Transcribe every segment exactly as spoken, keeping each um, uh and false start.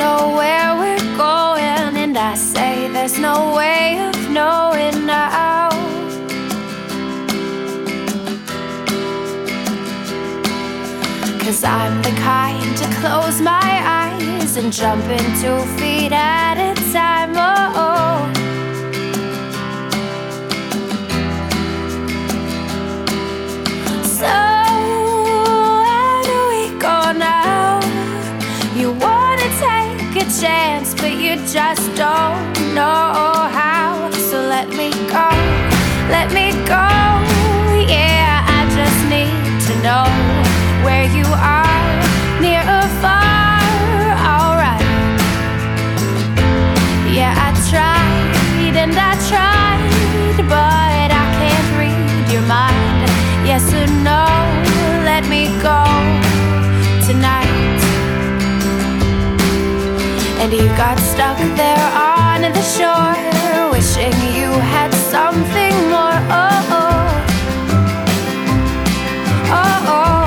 know where we're going, and I say there's no way of knowing now. Cause I'm the kind to close my eyes and jump in two feet at a time, oh. So where do we go now? You wanna take a chance, but you just don't know how. So let me go, let me go, yeah. I just need to know where you are, near or far, alright. Yeah, I tried and I tried, but I can't read your mind. Yes or no, let me go tonight. And you got stuck there on the shore, wishing you had something more, oh, oh, oh, oh.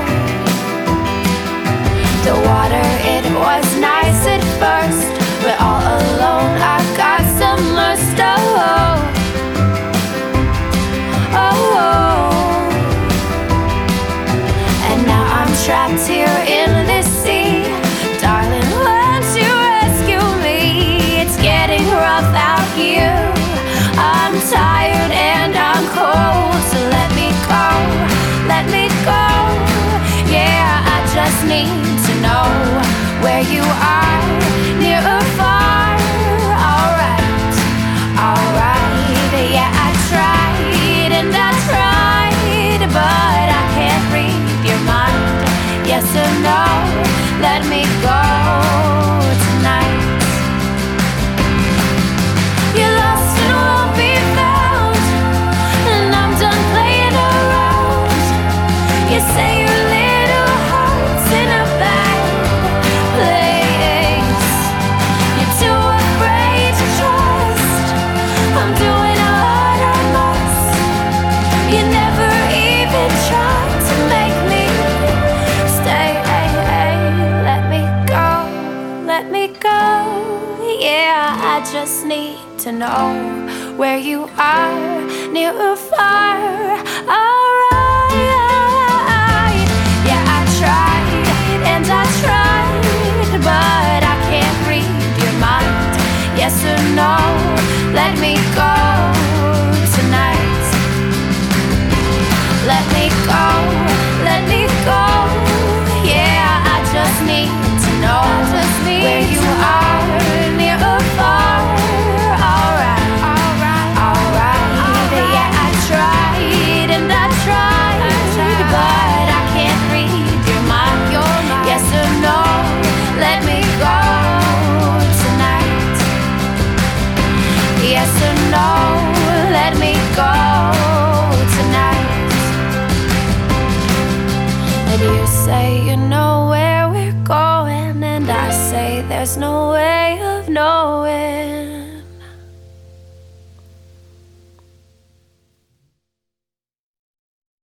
The water, it was nice at first, but all alone I got some lust, oh, oh, oh. And now I'm trapped here in this sea, darling, won't you rescue me? It's getting rough out here, I'm tired and I'm cold. So let me go, let me go, yeah, I just need to know where you are, near or far, alright, alright. Yeah, I tried and I tried, but I can't read your mind. Yes or no, let me go tonight. You're lost and won't be found, and I'm done playing around. You say your little heart's in a bad place. You're too afraid to trust. I'm doing what I must. You never even tried to make me stay. Let me go, let me go. Yeah, I just need to know where you are, near or far, alright. Yeah, I tried and I tried, but I can't read your mind. Yes or no, let me go tonight. Let me go, let me go, yeah, I just need to know just need where you are, near or far, alright, alright, alright. Yeah, I tried and I tried, but I can't read your mind. Yes or no, let me go tonight. Yes or no, let me go tonight. And you say you know where we're going, and I say there's no way of knowing.